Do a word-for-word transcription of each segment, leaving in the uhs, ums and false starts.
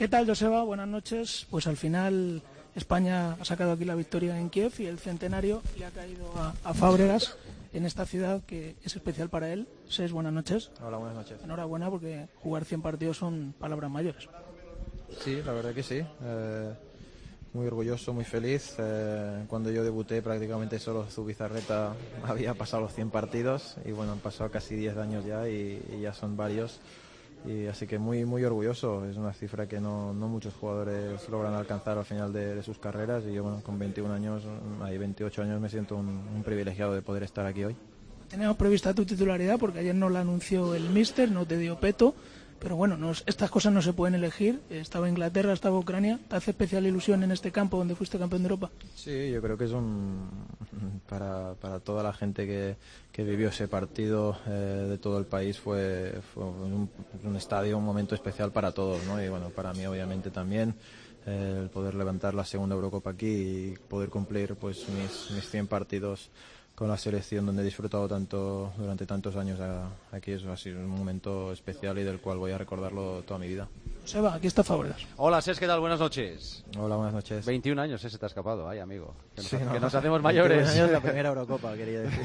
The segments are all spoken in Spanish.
¿Qué tal, Joseba? Buenas noches. Pues al final España ha sacado aquí la victoria en Kiev y el centenario le ha caído a, a Fábregas en esta ciudad que es especial para él. Ses, buenas noches. Hola, buenas noches. Enhorabuena porque jugar cien partidos son palabras mayores. Sí, la verdad que sí. Eh, muy orgulloso, muy feliz. Eh, cuando yo debuté prácticamente solo Zubizarreta había pasado los cien partidos y bueno, han pasado casi diez años ya y, y ya son varios. Y así que muy muy orgulloso. Es una cifra que no, no muchos jugadores logran alcanzar al final de, de sus carreras y yo bueno, con veintiún años, hay veintiocho años me siento un, un privilegiado de poder estar aquí hoy. Teníamos prevista tu titularidad porque ayer no la anunció el míster, no te dio peto, pero bueno, nos, estas cosas no se pueden elegir. Estaba Inglaterra, estaba Ucrania. ¿Te hace especial ilusión en este campo donde fuiste campeón de Europa? Sí, yo creo que es un para, para toda la gente que, que vivió ese partido eh, de todo el país fue, fue un, un estadio, un momento especial para todos, ¿no? Y bueno, para mí obviamente también eh, el poder levantar la segunda Eurocopa aquí y poder cumplir pues mis, mis cien partidos con la selección donde he disfrutado tanto durante tantos años aquí, eso ha sido un momento especial y del cual voy a recordarlo toda mi vida. Seba, aquí está Fábregas. Hola, Ses, ¿qué tal? Buenas noches. Hola, buenas noches. veintiún años, ese te ha escapado, ay, amigo. Que nos, sí, no, que nos hacemos mayores. veintiún años la primera Eurocopa, quería decir.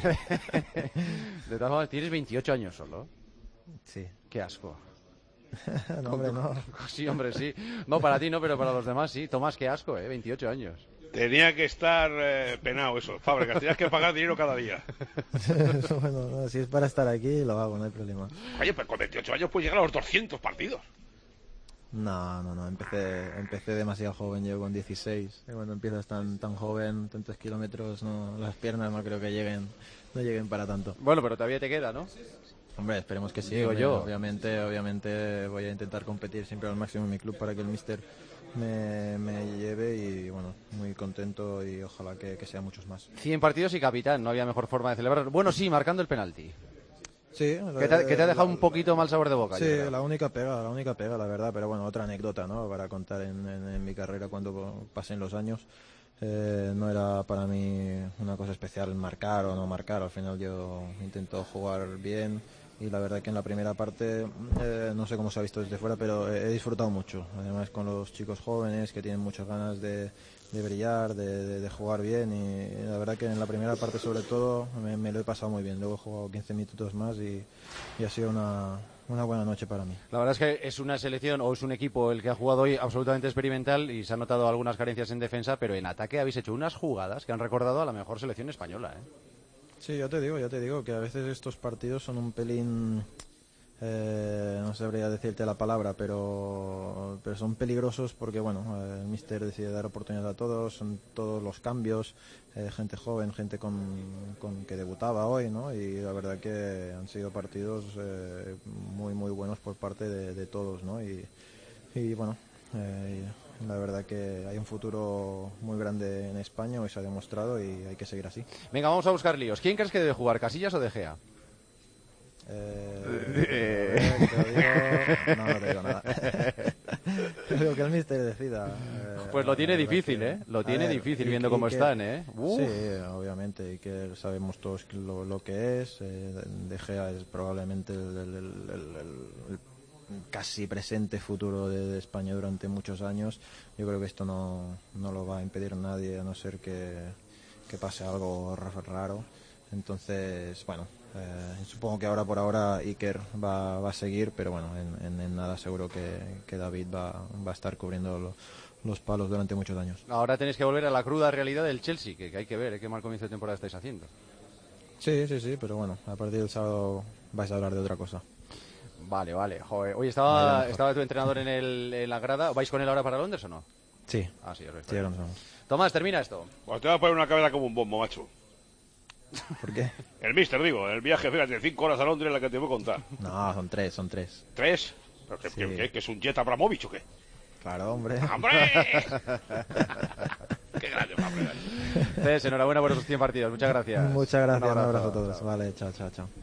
De todas formas, tienes veintiocho años solo. Sí. Qué asco. No, hombre, no. Sí, hombre, sí. No, para ti no, pero para los demás sí. Tomás, qué asco, ¿eh? veintiocho años. Tenía que estar eh, penado eso, Fábregas. Tenías que pagar dinero cada día. Bueno, no, si es para estar aquí, lo hago, no hay problema. Oye, pues con veintiocho años puedes llegar a los doscientos partidos. No, no, no, empecé, empecé demasiado joven, llevo con dieciséis. Y cuando empiezas tan, tan joven, tantos kilómetros, no, las piernas no creo que lleguen, no lleguen para tanto. Bueno, pero todavía te queda, ¿no? Hombre, esperemos que sí. Digo hombre, yo. Obviamente, obviamente voy a intentar competir siempre al máximo en mi club para que el míster me, me lleve y bueno, muy contento y ojalá que, que sean muchos más. cien partidos y capitán, no había mejor forma de celebrar. Bueno, sí, marcando el penalti. Sí, que te, que te ha dejado la, un poquito mal sabor de boca. Sí, la única pega, la única pega, la verdad, pero bueno, otra anécdota, ¿no? Para contar en, en, en mi carrera cuando pasen los años. Eh, no era para mí una cosa especial marcar o no marcar, al final yo intento jugar bien y la verdad que en la primera parte eh, no sé cómo se ha visto desde fuera, pero he disfrutado mucho, además con los chicos jóvenes que tienen muchas ganas de, de brillar, de, de, de jugar bien y la verdad que en la primera parte sobre todo me, me lo he pasado muy bien, luego he jugado quince minutos más y, y ha sido una, una buena noche para mí. La verdad es que es una selección o es un equipo el que ha jugado hoy absolutamente experimental y se han notado algunas carencias en defensa, pero en ataque habéis hecho unas jugadas que han recordado a la mejor selección española, ¿eh? Sí, yo te digo, yo te digo que a veces estos partidos son un pelín, eh, no sabría decirte la palabra, pero, pero son peligrosos porque bueno, el míster decide dar oportunidad a todos, son todos los cambios, eh, gente joven, gente con, con que debutaba hoy, ¿no? Y la verdad que han sido partidos eh, muy muy buenos por parte de, de todos, ¿no? Y, y bueno. Eh, La verdad que hay un futuro muy grande en España, hoy se ha demostrado y hay que seguir así. Venga, vamos a buscar líos. ¿Quién crees que debe jugar, Casillas o De Gea? Eh, te digo... No, no te digo nada. Digo que el míster decida. Eh, pues lo tiene difícil, que... ¿eh? Lo tiene ver, difícil y, viendo y cómo que... están, ¿eh? Uf. Sí, obviamente, y que sabemos todos lo, lo que es. Eh, De Gea es probablemente el, el, el, el, el casi presente futuro de, de España durante muchos años. Yo creo que esto no, no lo va a impedir nadie a no ser que, que pase algo raro. Entonces, bueno, eh, supongo que ahora por ahora Iker va, va a seguir, pero bueno, en, en, en nada seguro que, que David va, va a estar cubriendo lo, los palos durante muchos años. Ahora tenéis que volver a la cruda realidad del Chelsea, que, que hay que ver ¿eh? Qué mal comienzo de temporada estáis haciendo. Sí, sí, sí, pero bueno, a partir del sábado vais a hablar de otra cosa. Vale, vale. Joder. Oye, ¿estaba, ¿estaba tu entrenador en, el, en la grada? ¿Vais con él ahora para Londres o no? Sí. Ah, sí, es sí, ahora nos vamos. Tomás, termina esto. Pues te voy a poner una cabeza como un bombo, macho. ¿Por qué? El míster, digo, el viaje, fíjate, cinco horas a Londres, la que te voy a contar. No, son tres, son tres. ¿Tres? ¿Pero qué, sí. qué, qué, ¿Que es un jet Abramovich o qué? Claro, hombre. ¡Hombre! ¡Qué grande, hombre! Cés, enhorabuena por esos cien partidos. Muchas gracias. Muchas gracias. Un abrazo, un abrazo a todos. chao. Vale, chao, chao, chao.